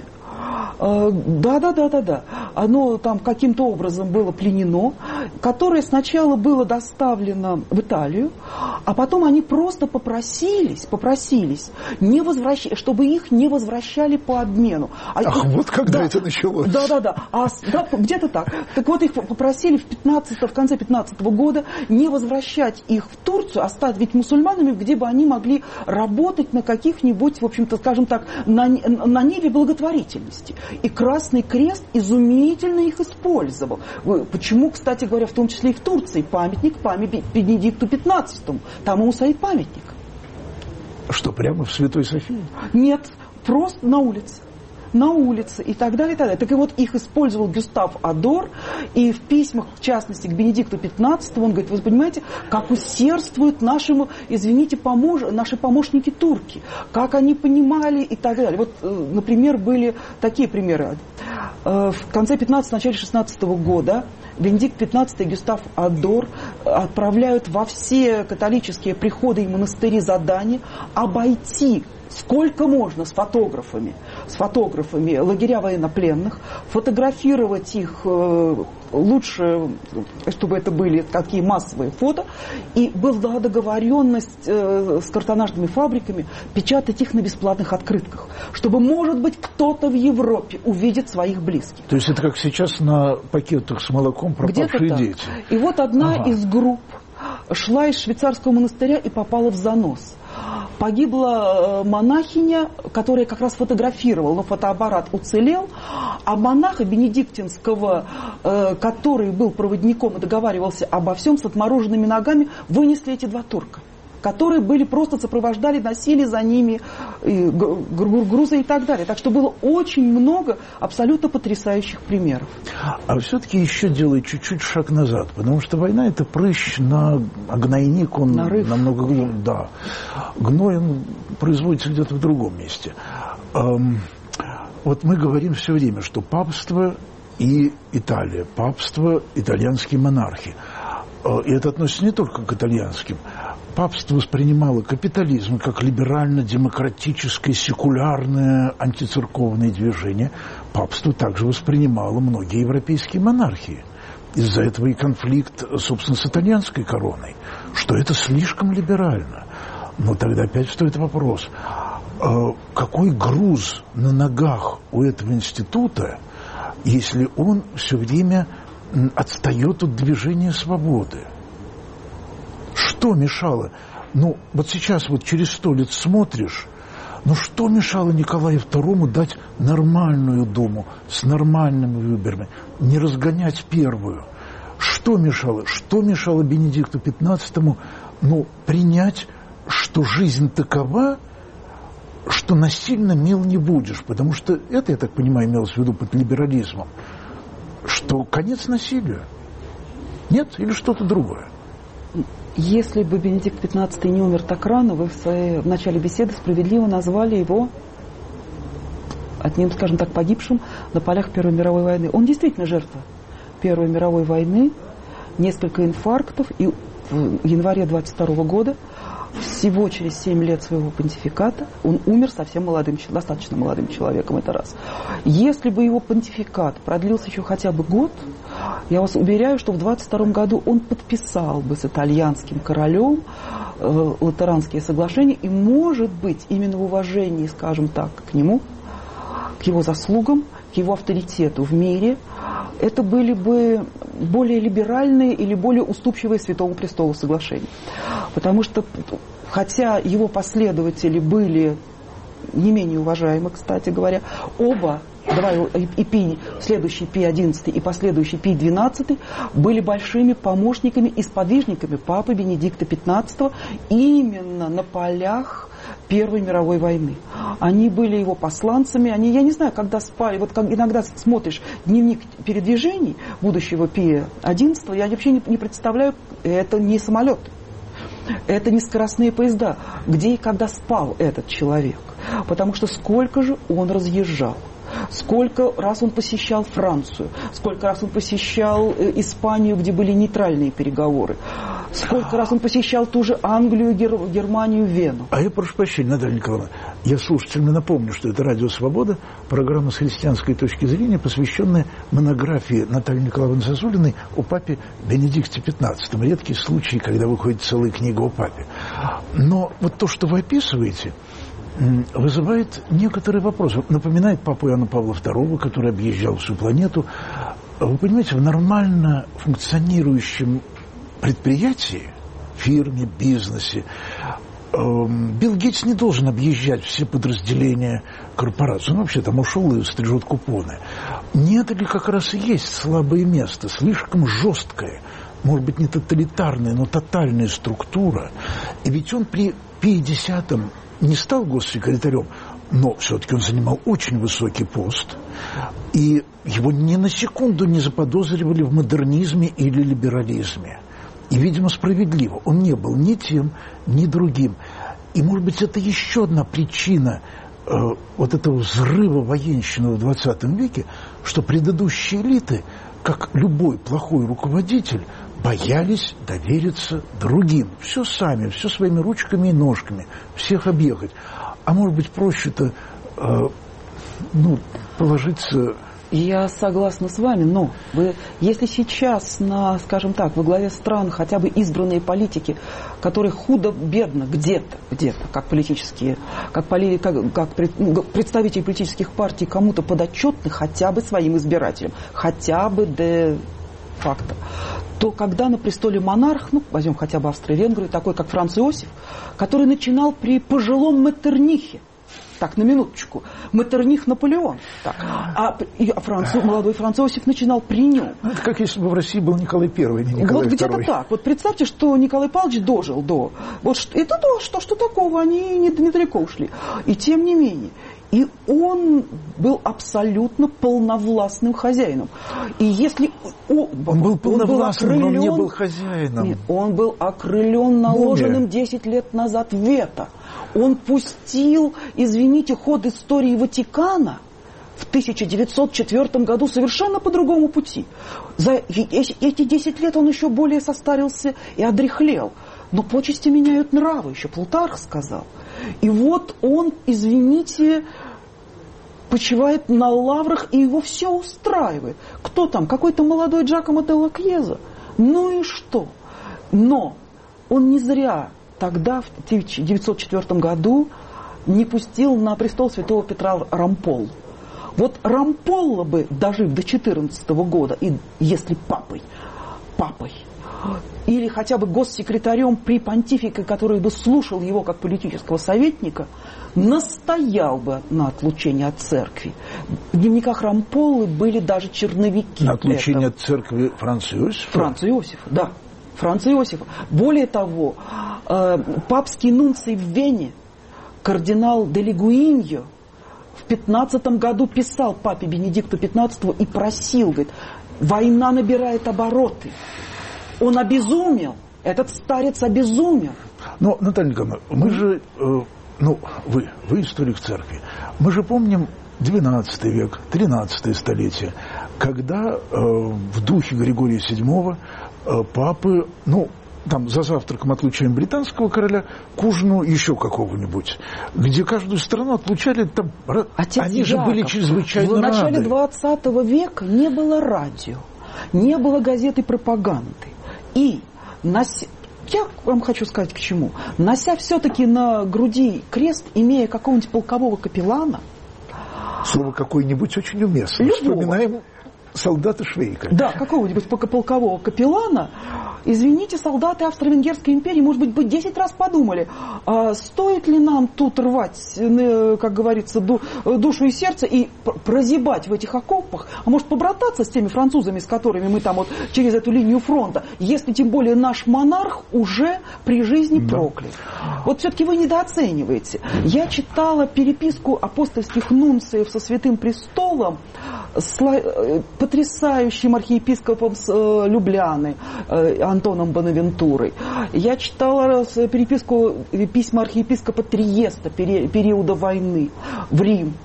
Да-да-да-да-да. Оно там каким-то образом было пленено, которое сначала было доставлено в Италию, а потом они просто попросились, попросились, не возвращ... чтобы их не возвращали по обмену. А Ах, их... вот когда да, это началось. Да-да-да. А, да, где-то так. Так вот, их попросили в, пятнадцатом, в конце пятнадцатого года не возвращать их в Турцию, оставить мусульманами, где бы они могли работать на каких-нибудь, в общем-то, скажем так, на, на ниве благотворительности. И Красный Крест изумительно их использовал. Почему, кстати говоря, в том числе и в Турции памятник памяти Бенедикту пятнадцатому. Там ему стоит памятник. Что, прямо в Святой Софии? Нет, просто на улице. На улице и так далее, и так далее. Так и вот их использовал Гюстав Адор, и в письмах, в частности, к Бенедикту пятнадцатому, он говорит, вы понимаете, как усердствуют нашему, извините, помож... наши помощники турки, как они понимали и так далее. Вот, например, были такие примеры. В конце пятнадцатого, начале шестнадцатого года Бенедикт пятнадцатый и Гюстав Адор отправляют во все католические приходы и монастыри задание обойти сколько можно с фотографами, с фотографами лагеря военнопленных, фотографировать их э, лучше, чтобы это были такие массовые фото, и была договоренность э, с картонажными фабриками печатать их на бесплатных открытках, чтобы, может быть, кто-то в Европе увидит своих близких. То есть это как сейчас на пакетах с молоком пропавшие дети. И вот одна ага. из групп шла из швейцарского монастыря и попала в занос. Погибла монахиня, которая как раз фотографировала, но фотоаппарат уцелел, а монаха бенедиктинского, который был проводником и договаривался обо всем, с отмороженными ногами, вынесли эти два турка, которые были просто сопровождали, носили за ними грузы и так далее. Так что было очень много абсолютно потрясающих примеров. А все-таки еще делай чуть-чуть шаг назад, потому что война — это прыщ на гнойник, он Нарыв. намного глубже. Да. Гной он производится где-то в другом месте. Эм, вот мы говорим все время, что папство и Италия, папство, итальянские монархи. И это относится не только к итальянским. Папство воспринимало капитализм как либерально-демократическое, секулярное, антицерковное движение. Папство также воспринимало многие европейские монархии. Из-за этого и конфликт, собственно, с итальянской короной, что это слишком либерально. Но тогда опять встает вопрос, какой груз на ногах у этого института, если он все время отстает от движения свободы? Что мешало? Ну, вот сейчас вот через сто лет смотришь, ну что мешало Николаю второму дать нормальную думу с нормальными выборами, не разгонять первую? Что мешало? Что мешало Бенедикту пятнадцатому, ну, принять, что жизнь такова, что насильно мил не будешь? Потому что это, я так понимаю, имелось в виду под либерализмом, что конец насилию. Нет? Или что-то другое? Если бы Бенедикт пятнадцатый не умер так рано, вы в, своей, в начале беседы справедливо назвали его одним, скажем так, погибшим на полях Первой мировой войны. Он действительно жертва Первой мировой войны, несколько инфарктов, и в январе двадцать второго года, всего через семь лет своего понтификата, он умер совсем молодым, достаточно молодым человеком, это раз. Если бы его понтификат продлился еще хотя бы год, я вас уверяю, что в двадцать втором году он подписал бы с итальянским королем э, латеранские соглашения, и, может быть, именно в уважении, скажем так, к нему, к его заслугам, к его авторитету в мире, это были бы более либеральные или более уступчивые Святому Престолу соглашения. Потому что, хотя его последователи были не менее уважаемы, кстати говоря, оба, давай, и Пий, следующий Пий одиннадцатый и последующий Пий двенадцатый были большими помощниками и сподвижниками папы Бенедикта пятнадцатого именно на полях Первой мировой войны. Они были его посланцами, они, я не знаю, когда спали, вот как иногда смотришь дневник передвижений будущего Пия одиннадцатого, я вообще не, не представляю, это не самолет, это не скоростные поезда, где и когда спал этот человек. Потому что сколько же он разъезжал. Сколько раз он посещал Францию, сколько раз он посещал Испанию, где были нейтральные переговоры, сколько раз он посещал ту же Англию, Гер- Германию, Вену. А я прошу прощения, Наталья Николаевна, я слушателям напомню, что это «Радио Свобода», программа с христианской точки зрения, посвященная монографии Натальи Николаевны Зазулиной о папе Бенедикте пятнадцатом. Редкий случай, когда выходит целая книга о папе. Но вот то, что вы описываете, вызывает некоторые вопросы. Напоминает папу Иоанна Павла второго, который объезжал всю планету. Вы понимаете, в нормально функционирующем предприятии, фирме, бизнесе, Билл Гейтс не должен объезжать все подразделения корпорации. Он вообще там ушел и стрижет купоны. Не это ли как раз и есть слабое место, слишком жесткое, может быть, не тоталитарная, но тотальная структура. И ведь он при Пии десятом не стал госсекретарем, но все-таки он занимал очень высокий пост, и его ни на секунду не заподозривали в модернизме или либерализме. И, видимо, справедливо. Он не был ни тем, ни другим. И, может быть, это еще одна причина э, вот этого взрыва военщины в двадцатом веке, что предыдущие элиты, как любой плохой руководитель, боялись довериться другим. Все сами, все своими ручками и ножками, всех объехать. А может быть, проще-то э, ну, положиться... Я согласна с вами, но вы, если сейчас, на, скажем так, во главе стран хотя бы избранные политики, которые худо-бедно где-то, где-то, как политические, как, поли, как, как представители политических партий кому-то подотчетны хотя бы своим избирателям, хотя бы де факто, то когда на престоле монарх, ну, возьмем хотя бы Австро-Венгрию, такой как Франц Иосиф, который начинал при пожилом Меттернихе, так, на минуточку, Меттерних Наполеон, так, а Франц, молодой Франц Иосиф начинал при нем. Это как если бы в России был Николай Первый, а не Николай Вот Второй. где-то так. Вот представьте, что Николай Павлович дожил до... Вот что, это то, что, что такого, они недалеко ушли. И тем не менее... И он был абсолютно полновластным хозяином. И если о, он был полновластным, он был окрылен, но он не был хозяином. Нет, он был окрылен наложенным десять лет назад вето. Он пустил, извините, ход истории Ватикана в тысяча девятьсот четвёртом году совершенно по другому пути. За эти десять лет он еще более состарился и одряхлел. Но почести меняют нравы, еще Плутарх сказал. И вот он, извините, почивает на лаврах, и его все устраивает. Кто там? Какой-то молодой Джакомо делла Кьеза. Ну и что? Но он не зря тогда, в тысяча девятьсот четвёртом году, не пустил на престол святого Петра Рамполу. Вот Рампола бы, дожив до четырнадцатого года, и если папой, папой, или хотя бы госсекретарем при понтифике, который бы слушал его как политического советника, настоял бы на отлучении от церкви. В дневниках Рамполы были даже черновики. На отлучение этого. от церкви Франца Иосифа? Франца Иосифа, да. Франца Иосифа. Более того, э, папский нунций в Вене, кардинал де Лигуиньо, в пятнадцатом году писал папе Бенедикту пятнадцатому и просил, говорит, война набирает обороты. Он обезумел. Этот старец обезумел. Но, Наталья Николаевна, мы же, э, ну, вы, вы историк церкви, мы же помним двенадцатый век, тринадцатое столетие, когда э, в духе Григория седьмого э, папы, ну, там за завтраком отлучаем британского короля, к ужину еще какого-нибудь, где каждую страну отлучали, там, Отец они же Яков, были чрезвычайно в начале рады. двадцатого века не было радио, не было газеты пропаганды. И нося, я вам хочу сказать к чему, нося все-таки на груди крест, имея какого-нибудь полкового капеллана. Слово какое-нибудь очень уместно. Любого. Вспоминаем солдата Швейка. Да, какого-нибудь полкового капеллана. Извините, солдаты Австро-Венгерской империи, может быть, бы десять раз подумали, а стоит ли нам тут рвать, как говорится, душу и сердце и прозябать в этих окопах, а может побрататься с теми французами, с которыми мы там вот через эту линию фронта, если тем более наш монарх уже при жизни да. проклят. Вот все-таки вы недооцениваете. Я читала переписку апостольских нунциев со Святым Престолом, с потрясающим архиепископом Любляны Антоном Бонавентурой. Я читала переписку, письма архиепископа Триеста периода войны в Рим.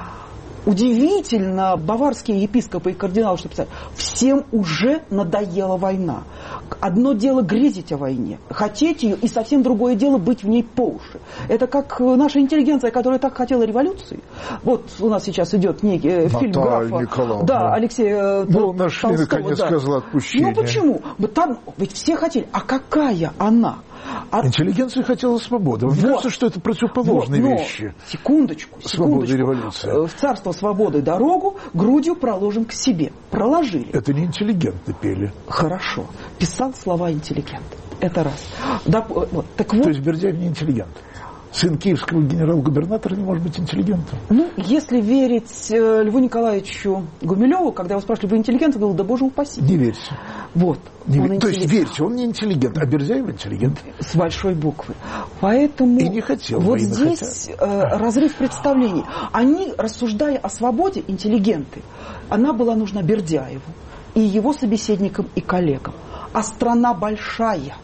Удивительно, баварские епископы и кардиналы, что писали, всем уже надоела война. Одно дело грезить о войне, хотеть ее, и совсем другое дело быть в ней по уши. Это как наша интеллигенция, которая так хотела революции. Вот у нас сейчас идет некий фильм графа. Николаевна. Да, Алексея Ну, нашли, Толстого, наконец, да. козла отпущения. Ну, почему? Там ведь все хотели. А какая она? А... Интеллигенция хотела свободы. Мне вот. кажется, что это противоположные вот, но, вещи. Секундочку, Свобода секундочку. и революция. В царство свободы дорогу грудью проложим к себе. Проложили. Это не интеллигенты пели. Хорошо. Писал слова интеллигент. Это раз. Да, вот. Так вот. То есть Бердяев не интеллигент. Сын киевского генерал-губернатора не может быть интеллигентом. Ну, если верить э, Льву Николаевичу Гумилеву, когда его спрашивали, вы интеллигент, он говорил, да боже упаси. Не верьте. Вот. Не он вер... То есть верьте, он не интеллигент, а Бердяев интеллигент. С большой буквы. Поэтому и не хотел вот войны, здесь хотя... э, разрыв представлений. Они, рассуждая о свободе, интеллигенты, она была нужна Бердяеву и его собеседникам и коллегам. А страна большая.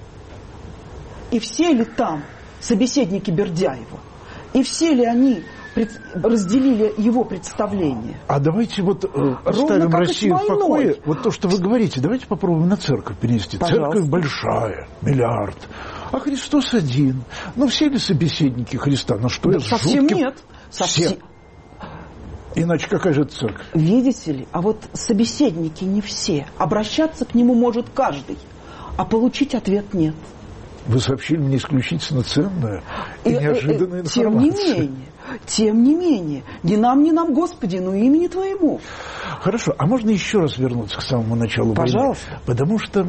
И все ли там собеседники Бердяева? И все ли они пред... разделили его представление? А давайте вот э, оставим Россию в покое. Вот то, что вы говорите, давайте попробуем на церковь перенести. Пожалуйста. Церковь большая, миллиард. А Христос один. Ну, все ли собеседники Христа? На что Да я совсем жутким... нет. Совсем. Все. Иначе какая же это церковь? Видите ли, а вот собеседники не все. Обращаться к нему может каждый, а получить ответ нет. Вы сообщили мне исключительно ценную и, и неожиданную информацию. Тем не менее, тем не менее, не нам, не нам, Господи, но имени Твоему. Хорошо, а можно еще раз вернуться к самому началу Пожалуйста. войны? Потому что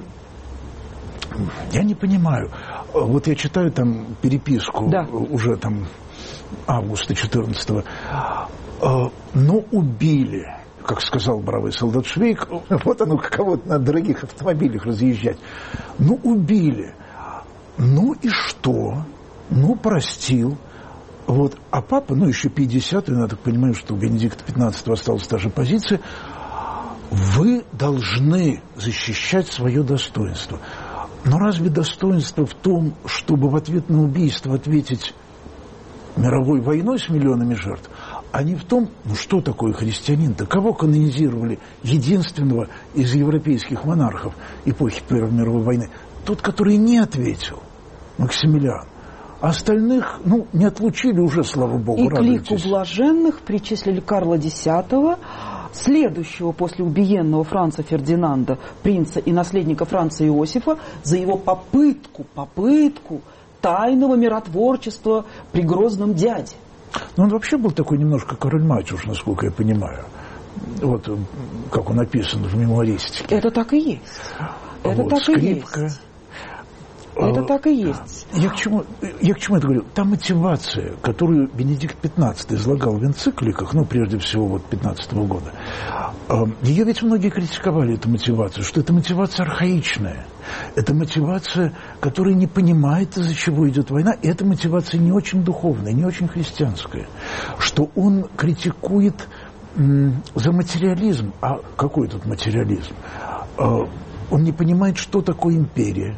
я не понимаю. Вот я читаю там переписку да. уже там августа четырнадцатого. Но убили, как сказал бравый солдат Швейк, вот оно кого-то на дорогих автомобилях разъезжать. Ну, убили. Ну и что? Ну, простил. Вот. А папа, ну, еще пятидесятый, я так понимаю, что у Бенедикта пятнадцатого осталась та же позиция. Вы должны защищать свое достоинство. Но разве достоинство в том, чтобы в ответ на убийство ответить мировой войной с миллионами жертв, а не в том, ну что такое христианин-то? Кого канонизировали единственного из европейских монархов эпохи Первой мировой войны? Тот, который не ответил, Максимилиан. А остальных, ну, не отлучили уже, слава Богу, и радуйтесь. к лику блаженных причислили Карла Десятого, следующего после убиенного Франца Фердинанда, принца и наследника Франца Иосифа, за его попытку, попытку тайного миротворчества при грозном дяде. Ну, он вообще был такой немножко король-мачуш, насколько я понимаю. Вот как он описан в мемуаристике. Это так и есть. Это вот, так скрипка. и есть. Это так и есть. Я к чему, я к чему это говорю? Та мотивация, которую Бенедикт пятнадцатый излагал в энцикликах, ну, прежде всего, вот пятнадцатого года, ее ведь многие критиковали, эту мотивацию, что это мотивация архаичная. Это мотивация, которая не понимает, из-за чего идет война, и эта мотивация не очень духовная, не очень христианская. Что он критикует м, за материализм. А какой тут материализм? Он не понимает, что такое империя.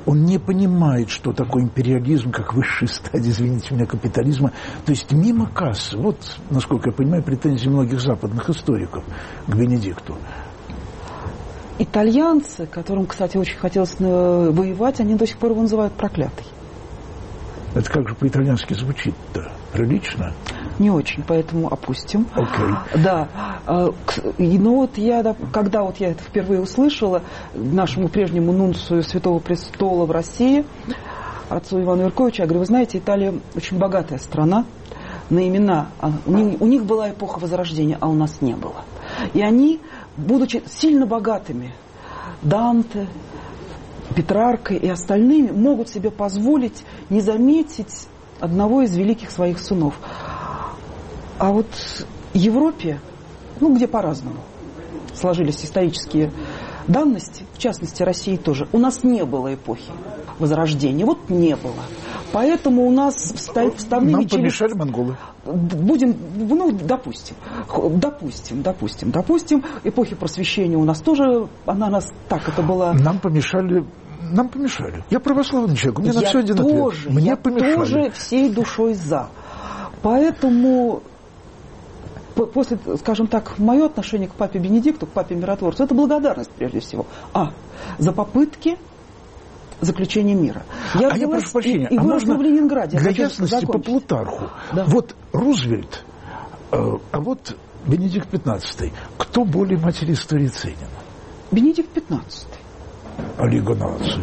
Он не понимает, что такое империализм, как высшая стадия, извините меня, капитализма. То есть мимо кассы. Вот, насколько я понимаю, претензии многих западных историков к Бенедикту. Итальянцы, которым, кстати, очень хотелось воевать, они до сих пор его называют проклятый. Это как же по-итальянски звучит-то? Прилично? Не очень, поэтому опустим. Окей. Okay. Да. Ну вот я, когда вот я это впервые услышала, нашему прежнему нунцию Святого Престола в России, отцу Ивану Юрковичу, я говорю, вы знаете, Италия очень богатая страна на имена. У них, у них была эпоха Возрождения, а у нас не было. И они, будучи сильно богатыми, Данте, Петрарка и остальными, могут себе позволить не заметить одного из великих своих сынов. А вот в Европе, ну, где по-разному сложились исторические данности, в частности, России тоже, у нас не было эпохи Возрождения. Вот не было. Поэтому у нас вставными... Нам помешали монголы. Будем, ну, допустим, допустим, допустим, допустим, эпохи Просвещения у нас тоже, она нас так, это была... Нам помешали... Нам помешали. Я православный человек, у меня я на все один тоже, ответ. Мне я помешали. Я тоже всей душой за. Поэтому, после, скажем так, мое отношение к папе Бенедикту, к папе Миротворцу, это благодарность прежде всего. А, за попытки заключения мира. Я а я прошу прощения, и, и а можно в Ленинграде. Для ясности закончить. По Плутарху. Да. Вот Рузвельт, э, а вот Бенедикт пятнадцатый. Кто более материстый ценен? Бенедикт пятнадцатый. А Лига наций?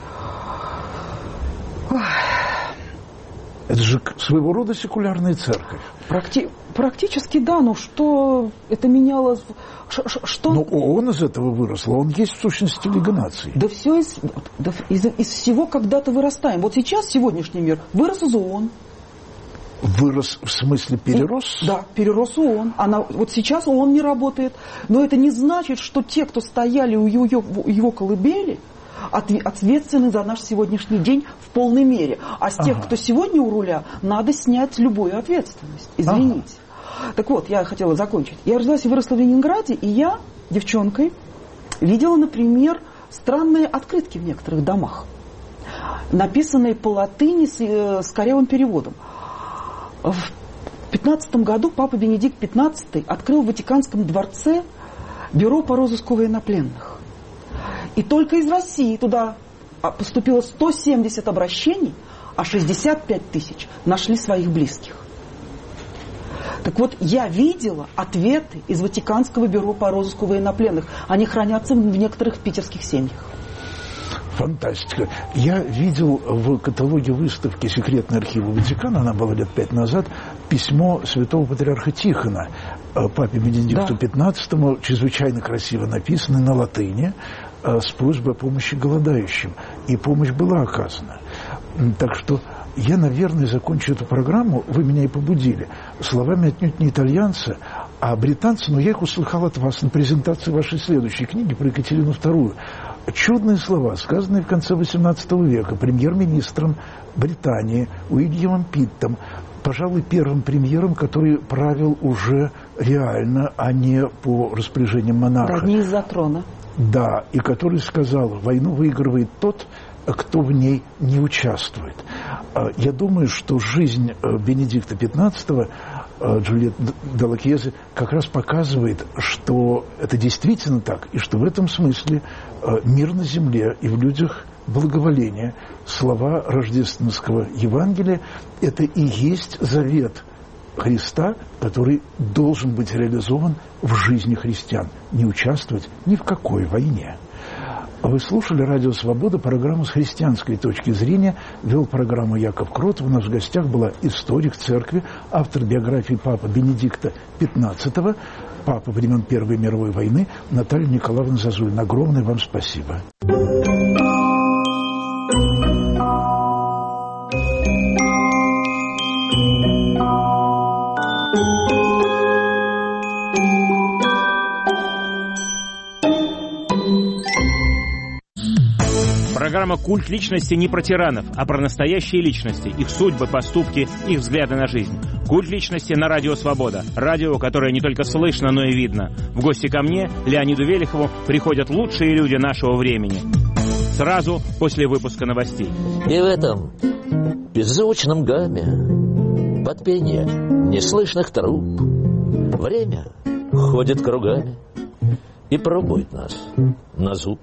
Это же своего рода секулярная церковь. Практи... Практически да, но что это меняло? Что... Но ООН из этого выросла, он есть в сущности Лига наций. Да все из, да, из, из всего когда-то вырастаем. Вот сейчас сегодняшний мир вырос из ООН. Вырос в смысле перерос? И, да, перерос ООН. Она, вот сейчас ООН не работает. Но это не значит, что те, кто стояли у его, его колыбели, ответственны за наш сегодняшний день в полной мере. А с тех, ага. кто сегодня у руля, надо снять любую ответственность. Извините. Ага. Так вот, я хотела закончить. Я родилась и выросла в Ленинграде, и я, девчонкой, видела, например, странные открытки в некоторых домах, написанные по латыни с, с корявым переводом. В пятнадцатом году папа Бенедикт пятнадцатый открыл в Ватиканском дворце бюро по розыску военнопленных. И только из России туда поступило сто семьдесят обращений, а шестьдесят пять тысяч нашли своих близких. Так вот, я видела ответы из Ватиканского бюро по розыску военнопленных. Они хранятся в некоторых питерских семьях. Фантастика. Я видел в каталоге выставки «Секретные архивы Ватикана», она была лет пять назад, письмо святого патриарха Тихона папе Бенедикту пятнадцатому, чрезвычайно красиво написано на латыни, с просьбой о помощи голодающим. И помощь была оказана. Так что я, наверное, закончу эту программу, вы меня и побудили, словами отнюдь не итальянца, а британца, но я их услыхал от вас на презентации вашей следующей книги про Екатерину вторую. Чудные слова, сказанные в конце восемнадцатого века премьер-министром Британии Уильямом Питтом, пожалуй, первым премьером, который правил уже реально, а не по распоряжениям монарха. Да, не из-за трона. Да, и который сказал, войну выигрывает тот, кто в ней не участвует. Я думаю, что жизнь Бенедикта пятнадцатого, Джульетты де Лакьезе, как раз показывает, что это действительно так, и что в этом смысле мир на земле и в людях благоволение, слова рождественского Евангелия, это и есть завет Христа, который должен быть реализован в жизни христиан, не участвовать ни в какой войне. Вы слушали «Радио Свобода», программу с христианской точки зрения. Вел программу Яков Кротов. У нас в гостях была историк церкви, автор биографии папы Бенедикта пятнадцатого, папа времен Первой мировой войны, Наталья Николаевна Зазулина. Огромное вам спасибо. Программа «Культ личности» не про тиранов, а про настоящие личности, их судьбы, поступки, их взгляды на жизнь. «Культ личности» на Радио Свобода. Радио, которое не только слышно, но и видно. В гости ко мне, Леониду Велихову, приходят лучшие люди нашего времени. сразу после выпуска новостей. И в этом беззвучном гамме, под пение неслышных труб, время ходит кругами и пробует нас на зуб.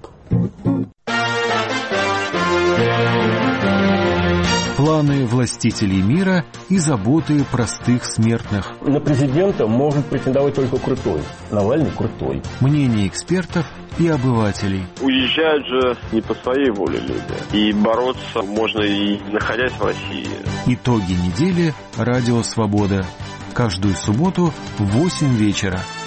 Планы властителей мира и заботы простых смертных. На президента может претендовать только крутой. Навальный крутой. Мнения экспертов и обывателей. Уезжают же не по своей воле люди. И бороться можно и находясь в России. Итоги недели. Радио Свобода. Каждую субботу в восемь вечера.